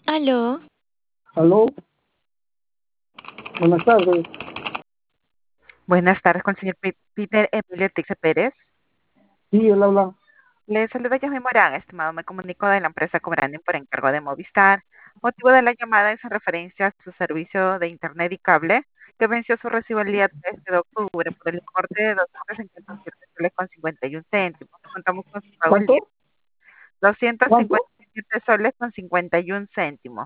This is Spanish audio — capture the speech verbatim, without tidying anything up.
Aló, Aló, buenas tardes. Buenas tardes con el señor Pe- Peter Emilio Tixe Pérez. Sí, él habla. Le saluda Yasmin Morán, estimado. Me comunico de la empresa Cobranden por encargo de Movistar. Motivo de la llamada es en referencia a su servicio de Internet y cable, que venció su recibo el día tres de octubre por el importe de doscientos cincuenta y siete soles con cincuenta y un céntimos. Contamos con su pago el día ¿Cuánto? doscientos cincuenta ¿Cuánto? y siete soles con cincuenta y un céntimos.